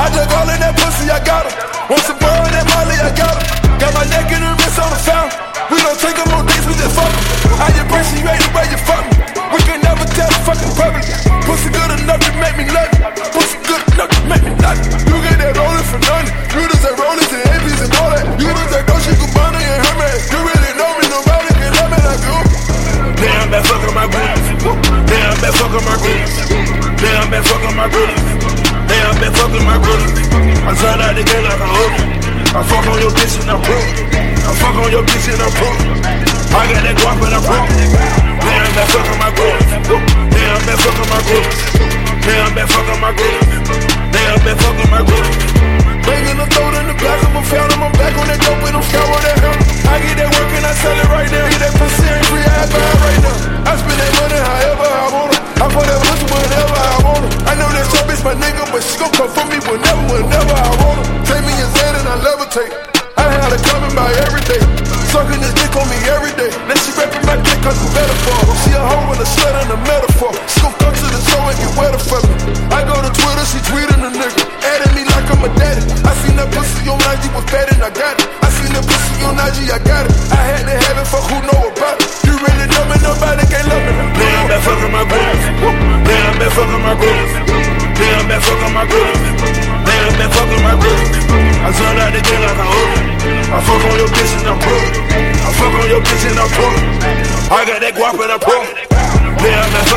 dug all in that pussy, I got her. Want some burr in that molly, I got her. Got my neck and her wrist on the fountain. We don't take them on dates, we just fuck them. I appreciate the way you fuck me. We can never tell the fucking public. Pussy good enough to make me love you. Pussy good enough to make me love you. You get that rolling for nothing. You deserve rollers and APs and all that. You deserve Dolce Gabbana and Hermes. You really know me, nobody can love me like you. Damn, I'm back fucking my goodies. Damn, I'm back fucking my goodies. Damn, I'm back fucking my goodies. Damn, I'm back fucking my goodies. I tried out the game like a hoodie. I fuck on your bitch and I'm broke. I fuck on your bitch and I'm broke. I got that guap and I'm broke. Damn, I'm back fucking my goodies. Damn, I'm back fucking my goodies. Damn, I'm back fucking my goodies. Damn, I'm back fucking my goodies. Banging the throat in the back of my fountain. I'm back on that dope and I'm scout with that hell. I get that work and I sell it right now. Get that pussy ain't free, I buy it right now. I spend that money however I want it. I put that pussy whenever I want it. I know that your bitch my nigga, but she gon' come for me whenever I want it. Take me in Zen and I levitate. I had her coming by every day. Sucking this dick on me every day. Then she rapping my dick cause it's metaphor. She a hoe and a slut and a metaphor. She gon' come to the show and get wetter for me. I go to Twitter, she tweeting a nigga. Adding me like I'm a daddy. I seen that pussy on IG was fat and I got it. I seen that pussy on IG, I got it. I had to have it for who know about it. You really know me, nobody can't love me. Damn, I'm back fucking my goodies. Damn, I'm back fucking my goodies. Damn, I'm back fucking my goodies. Damn, I'm back fucking my goodies. I turned out the game like a hoodie. I fuck on your bitch and I'm broke. I fuck on your bitch and I'm broke. I got that guap and I'm broke. Damn, I'm back